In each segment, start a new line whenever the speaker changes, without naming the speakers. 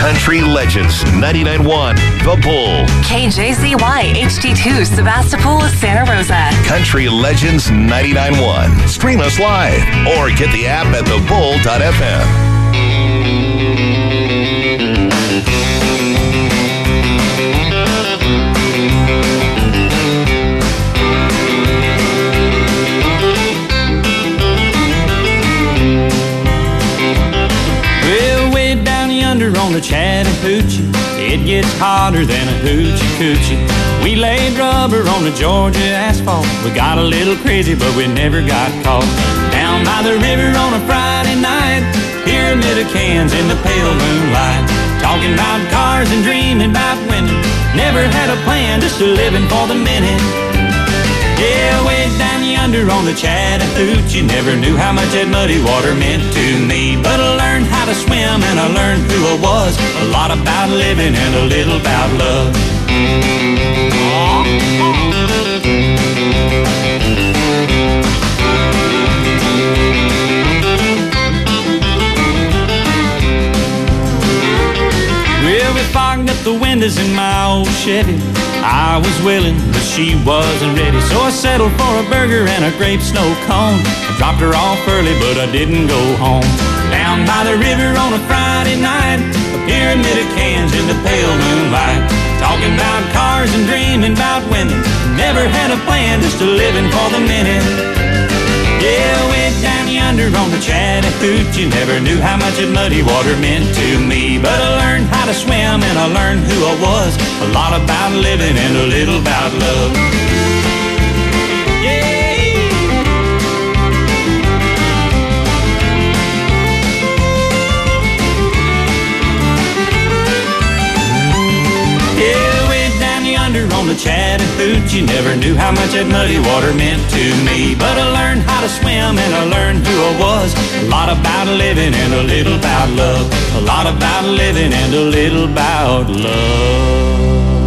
Country Legends 99.1 The Bull.
KJZY HD2 Sebastopol, Santa Rosa.
Country Legends 99.1. Stream us live or get the app at thebull.fm.
On the Chattahoochee, it gets hotter than a hoochie coochie. We laid rubber on the Georgia asphalt. We got a little crazy, but we never got caught. Down by the river on a Friday night, pyramid of cans in the pale moonlight. Talking about cars and dreaming about women. Never had a plan, just a living for the minute. Yeah, way down yonder on the Chattahoochee, never knew how much that muddy water meant to me. But I learned how to swim and I learned who I was. A lot about living and a little about love. Well, we fogged up the windows in my old Chevy. I was willing, but she wasn't ready. So I settled for a burger and a grape snow cone. I dropped her off early, but I didn't go home. Down by the river on a Friday night, a pyramid of cans in the pale moonlight. Talking about cars and dreaming about women. Never had a plan, just a living for the minute. Yeah, way down yonder on the Chattahoochee, never knew how much that muddy water meant to me. But I learned how to swim and I learned who I was. A lot about living and a little about love. On the Chattahoochee, never knew how much that muddy water meant to me. But I learned how to swim and I learned who I was. A lot about living and a little about love. A lot about living and a little about love.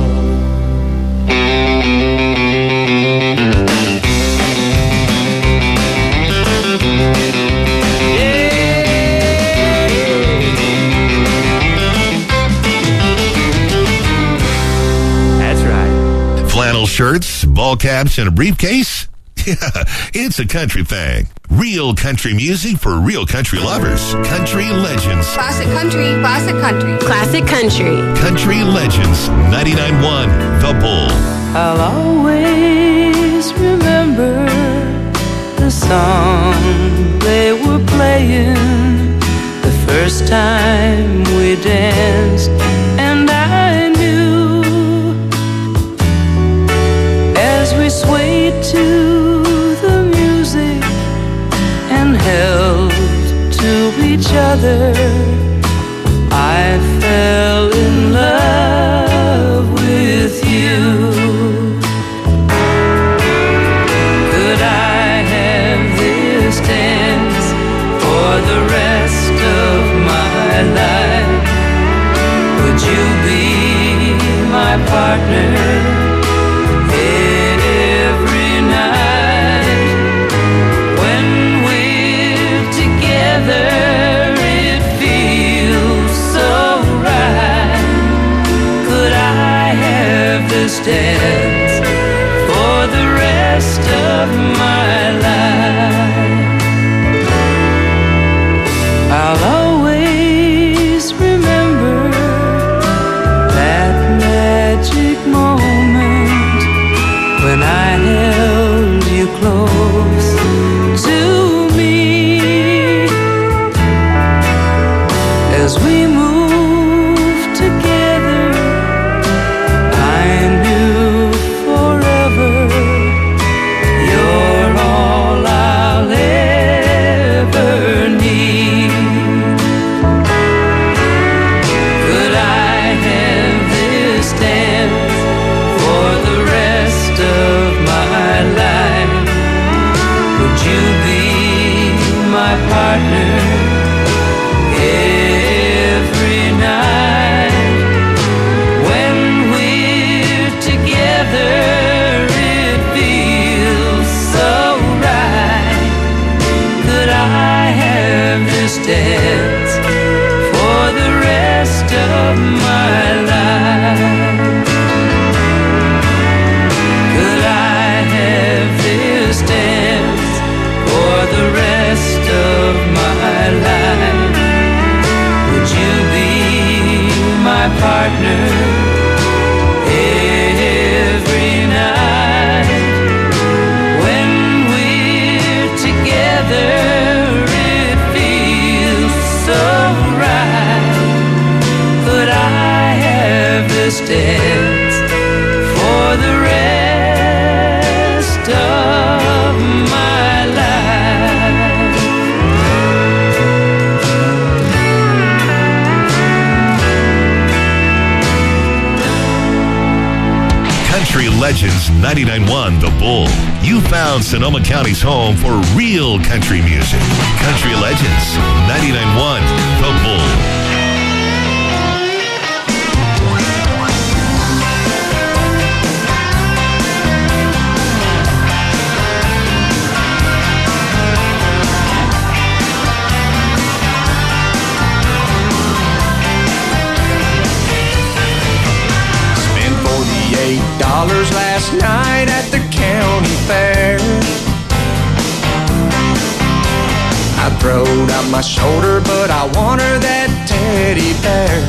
Flannel shirts, ball caps, and a briefcase? Yeah, it's a country thing. Real country music for real country lovers. Country Legends.
Classic country, classic country.
Classic country.
Country Legends 99.1 The Bull.
I'll always remember the song they were playing the first time we danced, and I knew as we swayed to the music and held to each other, I fell in love with you. Could I have this dance for the rest of my life? Would you be my partner every night? When we're together, it feels so right. Could I have this dance for the rest of my life? I'll always remember that magic moment when I held you close to me. As we moved together, I knew forever you're all I'll ever need. Could I have this dance for the rest of my life? Would you be my partner every my life. Could I have this dance for the rest of my life? Would you be my partner every night? When we're together, it feels so right. Could I have this dance for the rest of my life?
Country Legends 99.1 The Bull. You found Sonoma County's home for real country music. Country Legends 99.1 The Bull.
$48 last night at the county fair. I throwed out my shoulder, but I want her that teddy bear.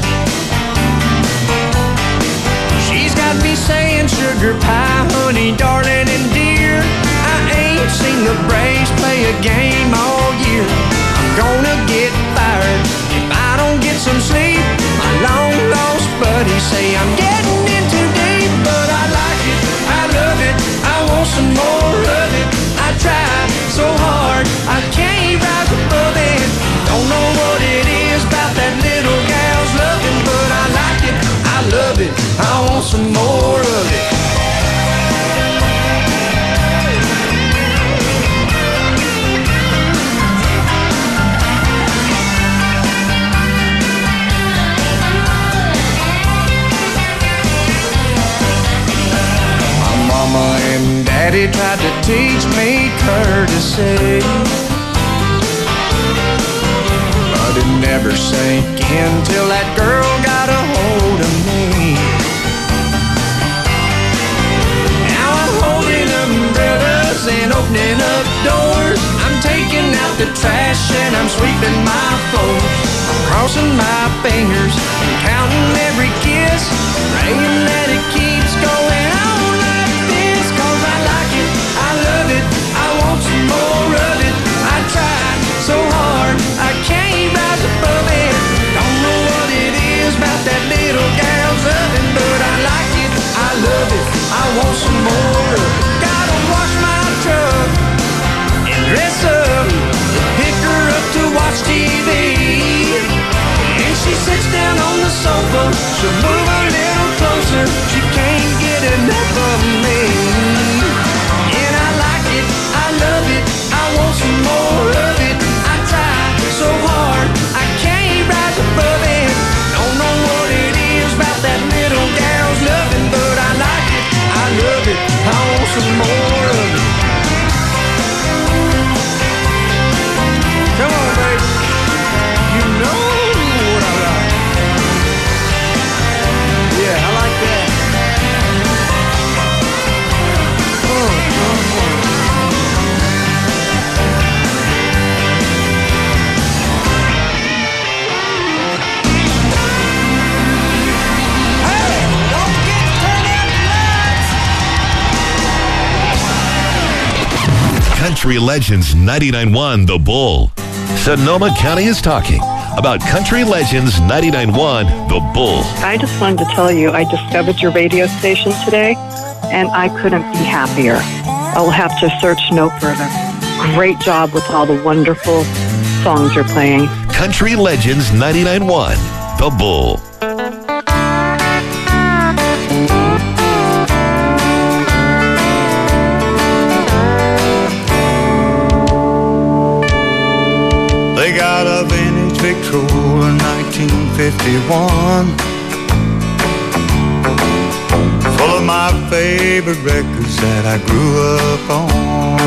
She's got me saying sugar pie, honey, darling, and dear. I ain't seen the Braves play a game all year. I'm gonna get fired if I don't get some sleep. My long lost buddies say I'm getting in too deep, but I like it, I love it, I want some more of it. I try so hard, I can't rise above it. Don't know what it is about that little gal's loving, but I like it, I love it, I want some more of it. Mama and Daddy tried to teach me courtesy, but it never sank in till that girl got a hold of me. Now I'm holding umbrellas and opening up doors. I'm taking out the trash and I'm sweeping my floors. I'm crossing my fingers and counting every kiss, praying that it keeps going on. I love it, I want some more of it. I tried so hard, I can't rise above it. Don't know what it is about that little gal's loving, but I like it, I love it, I want some more of it. Gotta wash my truck and dress up, pick her up to watch TV. And she sits down on the sofa, she'll move a little closer. She can't get enough of me. I love it, I want some more of it. I try so hard, I can't rise above it. Don't know what it is about that little gal's loving, but I like it, I love it, I want some more of it. Come on, baby, you know what I like. Yeah, I like that.
Country Legends 99.1 The Bull. Sonoma County is talking about Country Legends 99.1 The Bull.
I just wanted to tell you I discovered your radio station today, and I couldn't be happier. I'll have to search no further. Great job with all the wonderful songs you're playing.
Country Legends 99.1 The Bull.
They got a vintage Victrola 1951, full of my favorite records that I grew up on.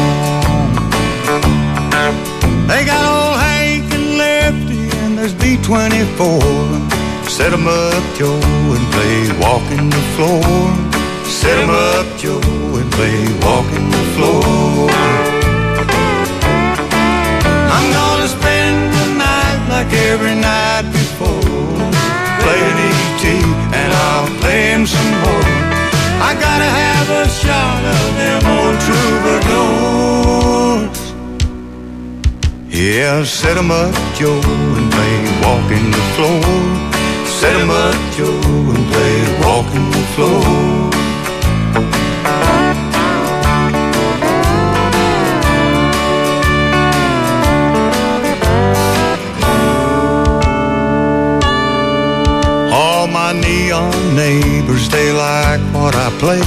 They got old Hank and Lefty, and there's B-24, Set 'em up, Joe, and play walking the floor. Set 'em up, Joe, and play walking the floor. I'm gonna spend the night like every night before. Playing E.T. and I'll play him some more. I gotta have a shot of them old troubadours. Yeah, set 'em up, Joe, and play walking the floor. Set 'em up, Joe, and play walking the floor. All my neon neighbors, they like what I play,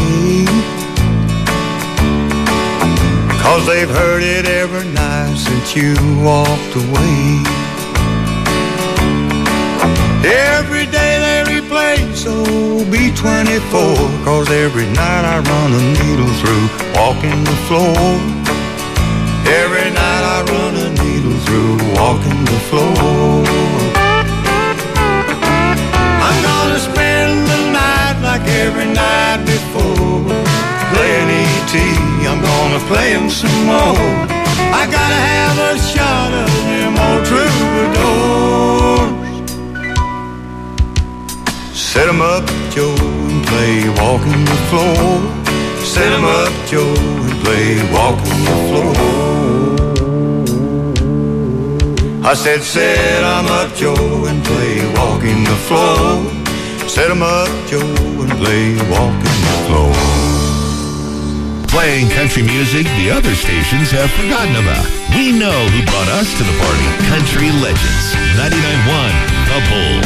'cause they've heard it every night since you walked away. Every day they replay, so B-24, 'cause every night I run a needle through walking the floor. Every night I run a needle through walking the floor. I'm gonna spend the night like every night before. Playing E.T., I'm gonna play him some more. I gotta have a shot of them old troubadours. Set 'em up, Joe, and play walking the floor. Set 'em up, Joe, and play walking the floor. I said, set 'em up, Joe, and play walking the floor. Set 'em up, Joe, and play walking the floor.
Playing country music the other stations have forgotten about. We know who brought us to the party. Country Legends, 99.1 The Bull.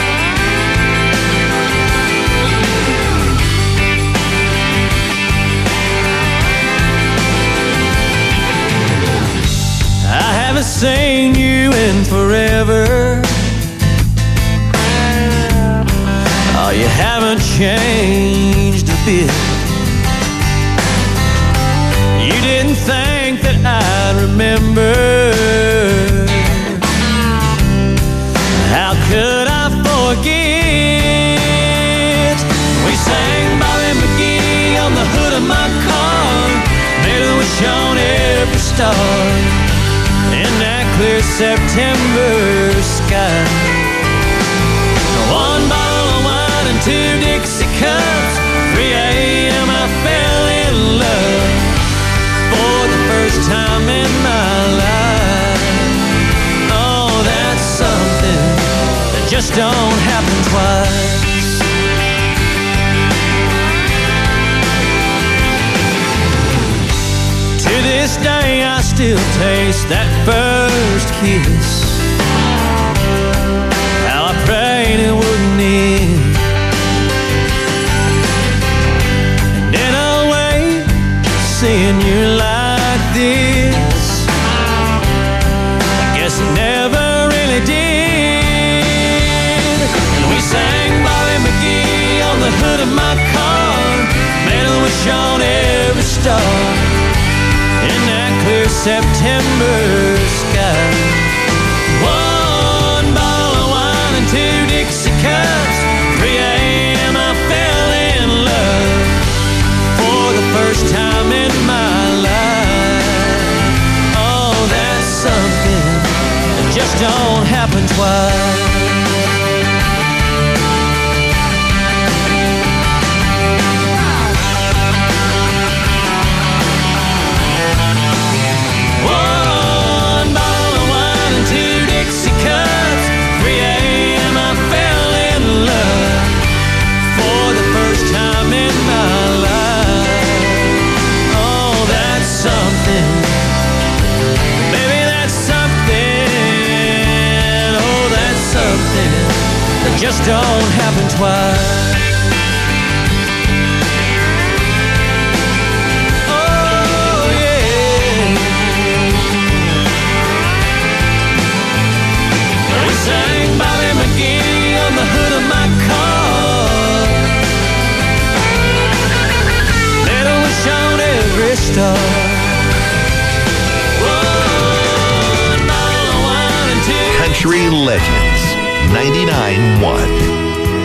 I haven't seen you in forever. Oh, you haven't changed a bit. You didn't think that I'd remember. How could I forget? We sang Bobby McGee on the hood of my car. Made a wish on every star in that clear September sky. One bottle of wine and 2 Dixie cups. 3 a.m. I fell in love for the first time in my life. Oh, that's something that just don't happen twice. To this day I still taste that first kiss. How I prayed it wouldn't end. And in a way, seeing you like this, I guess it never really did. And we sang Bobby McGee on the hood of my car. Made a wish on every star in that clear September sky. One bottle of wine and 2 Dixie cups. 3 a.m. I fell in love for the first time in my life. Oh, that's something that just don't happen twice. Just don't happen twice. Oh yeah. We sang Bobby McGee on the hood of my car. Made a wish on every star.
Country Legends, 99.1.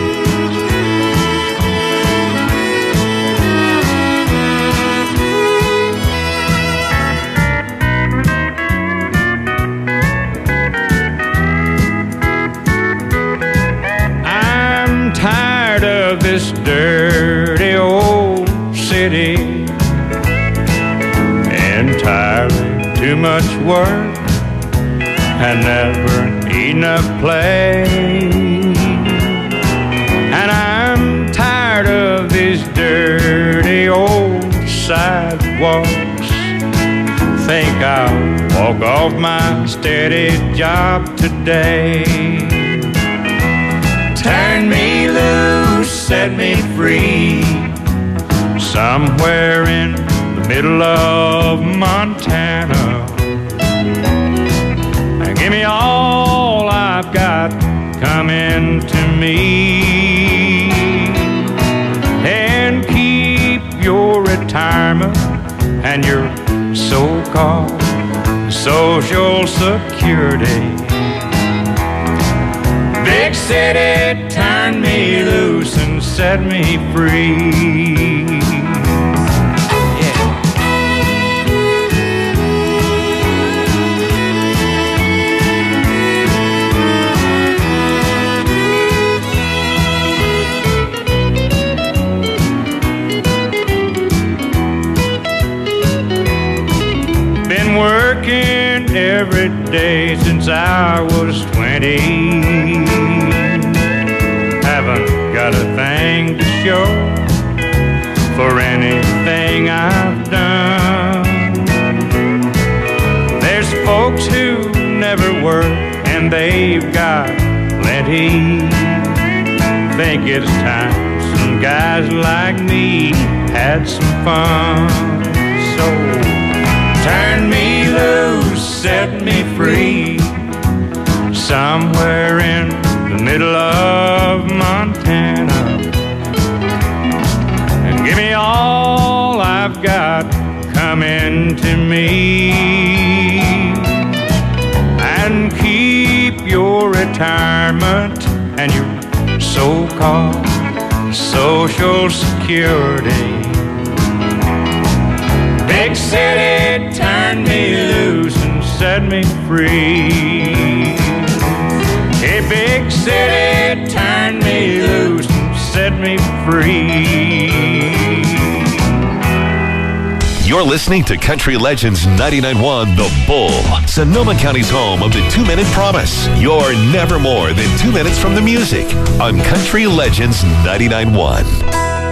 Tired of this dirty old city, entirely too much work and never enough play. And I'm tired of these dirty old sidewalks. Think I'll walk off my steady job today. Turn me loose, set me free, somewhere in the middle of Montana. And give me all I've got coming to me, and keep your retirement and your so-called Social Security. Big city, turn me loose and set me free. Been working every day since I was 20. Haven't got a thing to show for anything I've done. There's folks who never work and they've got plenty. Think it's time some guys like me had some fun. So turn me loose, set me free, somewhere in the middle of Montana. And give me all I've got coming to me, and keep your retirement and your so-called Social Security. Big city, turn me loose and set me free. Hey, big city, turn me loose and set me free.
You're listening to Country Legends 99.1 The Bull, Sonoma County's home of the 2-Minute Promise. You're never more than 2 minutes from the music on Country Legends 99.1.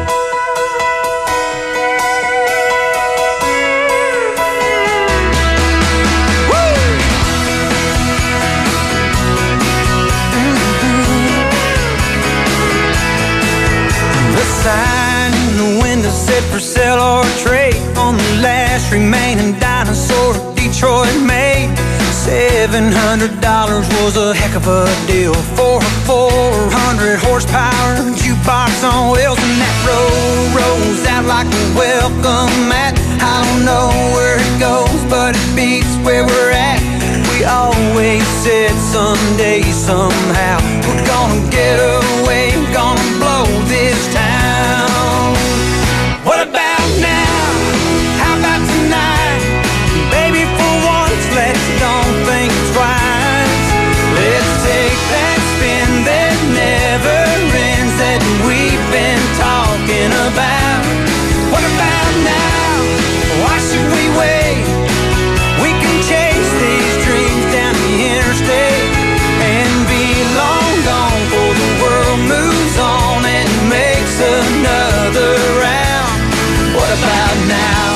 Sign in the window said for sale or trade on the last remaining dinosaur Detroit made. $700 was a heck of a deal for a 400 horsepower jukebox on wheels, and that road rolls out like a welcome mat. I don't know where it goes, but it beats where we're at. We always said someday, somehow, we're gonna get away, gonna blow this town. What about now? How about tonight? Baby, for once, let's don't think twice. Let's take that spin that never ends that we've been talking about. What about now? Why should we wait? We can chase these dreams down the interstate and be long gone before the world moves on and makes another round. What about now?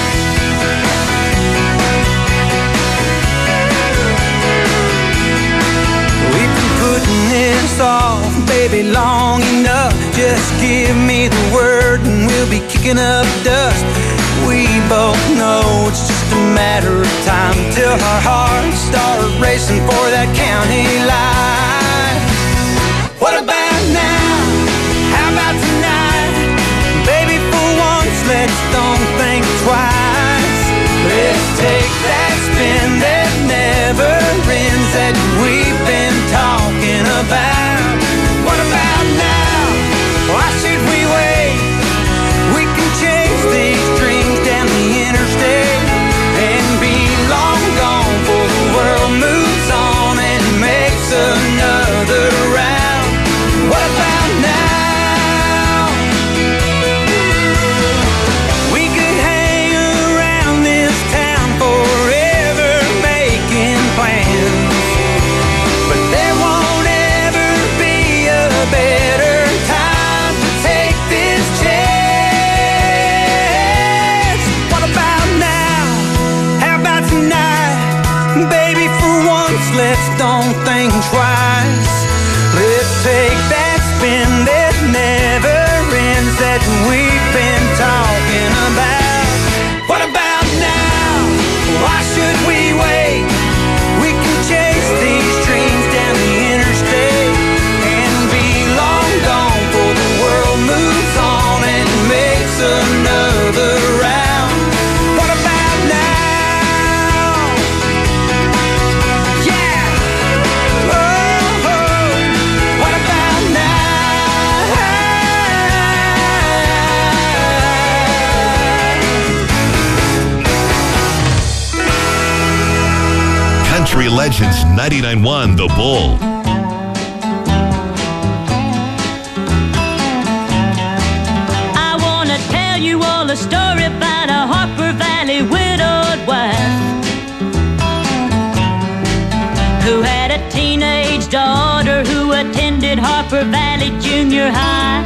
We've been putting this off, baby, long enough. Just give me the word and we'll be kicking up dust. We both know it's just a matter of time till our hearts start racing for that county line. What about now? How about tonight? Baby, for once, let's don't think twice. Let's take that spin that never ends that we've been talking about. another round. What about now? We could hang around this town forever making plans, but there won't ever be a better time to take this chance. What about now? How about tonight? Baby, for once, let's don't think twice. Let's take that spin that never ends that we've been talking about. What about now? Why should we wait? We can chase these dreams down the interstate and be long gone before the world moves on and makes another round. What about now? Yeah. Oh, oh. What about now?
Country Legends 99.1 The Bull.
I want to tell you all a story about a Harper Valley widowed wife who had a teenage daughter who attended Harper Valley Junior High.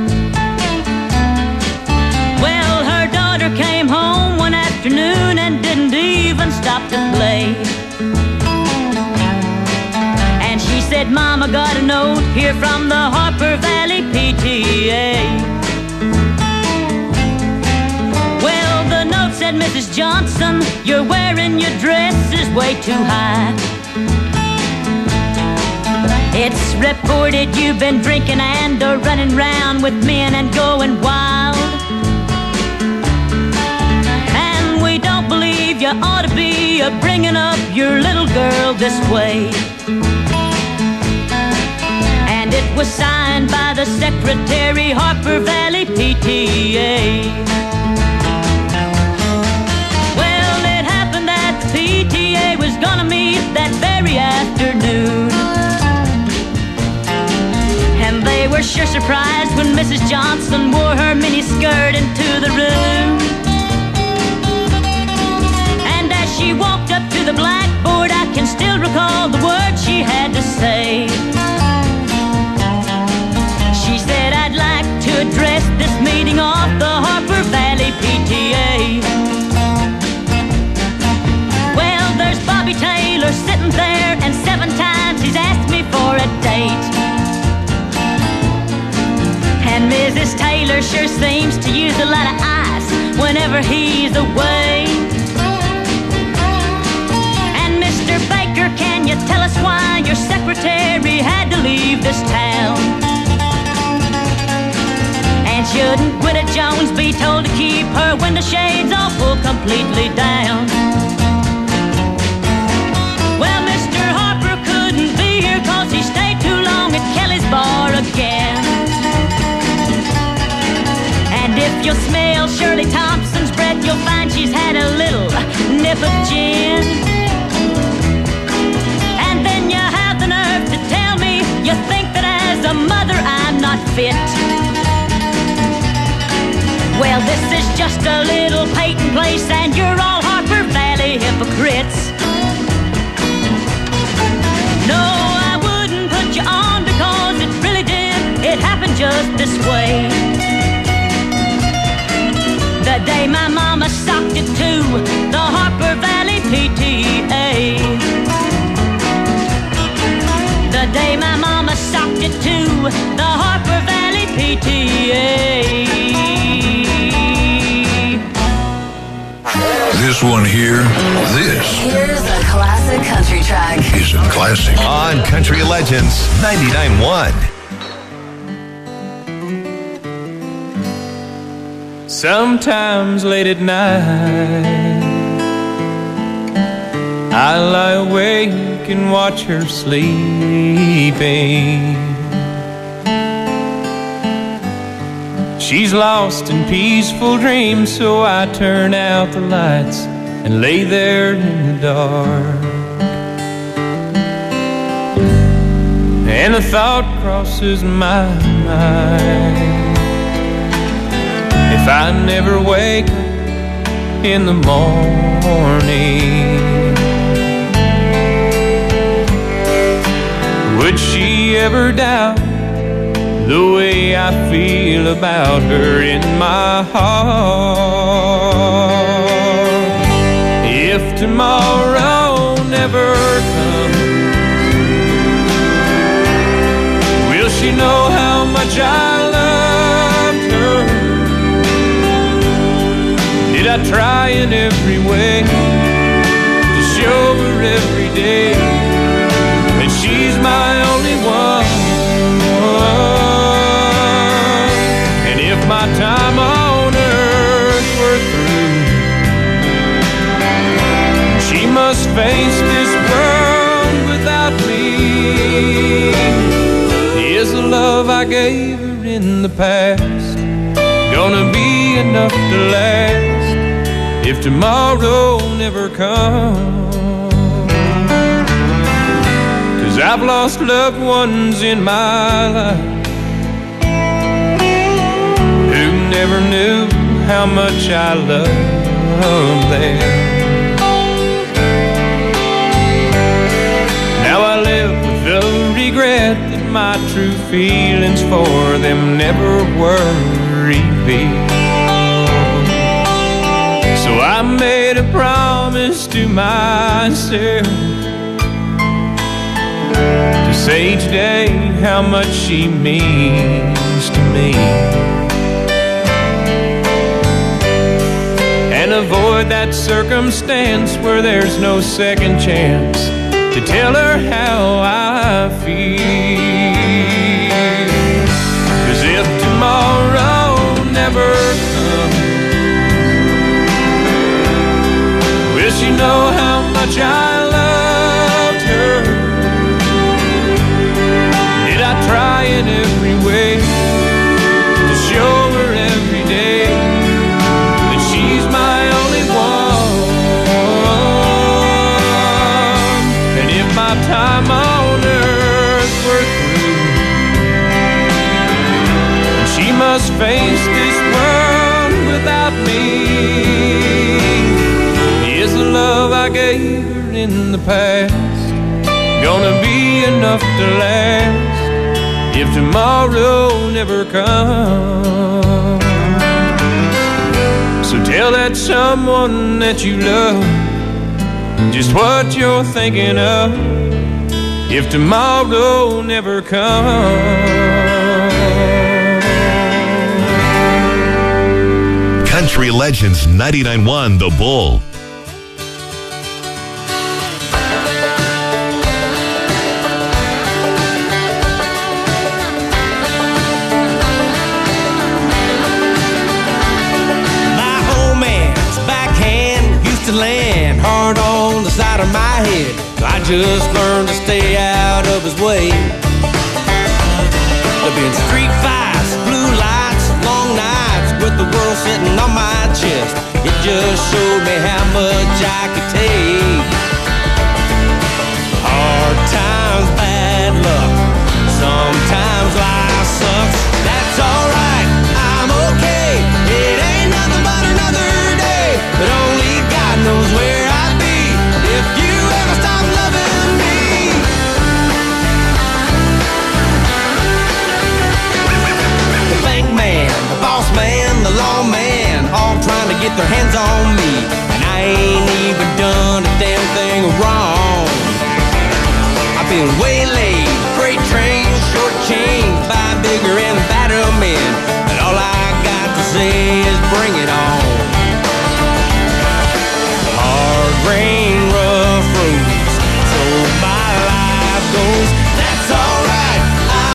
Well, her daughter came home one afternoon and didn't even stop to play. And she said, Mama, got a note here from the Harper Valley PTA. Well, the note said, Mrs. Johnson, you're wearing your dresses way too high. It's reported you've been drinking and running round with men and going wild. And we don't believe you ought to be bringing up your little girl this way. And it was signed by the secretary, Harper Valley PTA. Well, it happened that the PTA was gonna meet that very afternoon. And they were sure surprised when Mrs. Johnson wore her miniskirt into the room. And as she walked up to the blackboard, I can still recall the words she had to say. She said, I'd like to address this meeting of the Harper Valley PTA. Well, there's Bobby Taylor sitting there, and 7 times he's asked me for a date. And Mrs. Taylor sure seems to use a lot of ice whenever he's away. And Mr. Baker, can you tell us why your secretary had to leave this town? And shouldn't Gwyneth Jones be told to keep her window shades all pulled completely down? Well, Mr. Harper couldn't be here 'cause he stayed too long at Kelly's bar again. And if you'll smell Shirley Thompson's breath, you'll find she's had a little nip of gin. And then you have the nerve to tell me you think that as a mother I'm not fit. Well, this is just a little Peyton place, and you're all Harper Valley hypocrites. No, I wouldn't put you on because it really did. It happened just this way. The day my mama socked it to the Harper Valley PTA. The day my mama socked it to the Harper Valley PTA.
This one here, this
Here's a classic country track.
is a classic.
On Country Legends 99.1.
Sometimes late at night I lie awake and watch her sleeping. She's lost in peaceful dreams, so I turn out the lights and lay there in the dark. and the thought crosses my mind, if I never wake up in the morning, would she ever doubt the way I feel about her in my heart? If tomorrow never comes, will she know how much I loved her? Did I try in every way to show her every day that she's my only one? And if my time on earth were through, she must face this world without me. Is the love I gave her in the past gonna be enough to last if tomorrow never comes? 'Cause I've lost loved ones in my life who never knew how much I loved them. Now I live with the regret that my true feelings for them never were revealed. So I made a promise to myself to say each day how much she means to me, and avoid that circumstance where there's no second chance to tell her how I feel. 'Cause if tomorrow never comes, will she know how much I loved her? Did I try in every way to show her every day that she's my only one? And if my time on earth were through, she must face this world without me, is the love I gave her in the past gonna be enough to last if tomorrow never comes? So tell that someone that you love just what you're thinking of if tomorrow never comes.
Country Legends 99.1 The Bull.
Land hard on the side of my head, so I just learned to stay out of his way. There've been street fights, blue lights, long nights with the world sitting on my chest. It just showed me how much I could take. Hard times, bad luck, sometimes life sucks. That's alright, I'm okay. It ain't nothing but another day, but only God knows where I'd be if you ever stop loving me. The bank man, the boss man, the lawman, all trying to get their hands on me, and I ain't even done a damn thing wrong. I've been waylaid, freight trains, short chains by bigger and badder men, and all I got to say